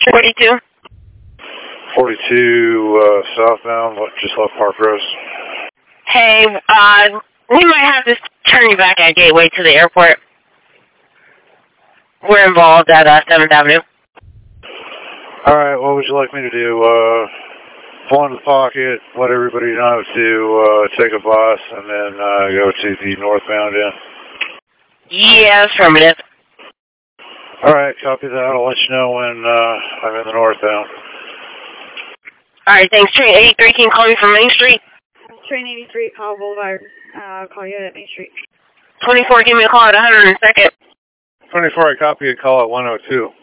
42. 42 southbound, just left Park Rose. Hey, we might have to turn you back at Gateway to the airport. We're involved at 7th Avenue. Alright, what would you like me to do? Pull in the pocket, let everybody know to take a bus, and then go to the northbound end? Yeah, affirmative. Alright, copy that. I'll let you know when I'm in the northbound. Alright, thanks. Train 83, can you call me from Main Street? Train 83, call Boulevard. I'll call you at Main Street. 24, give me a call at 102nd. 24, I copy a call at 102.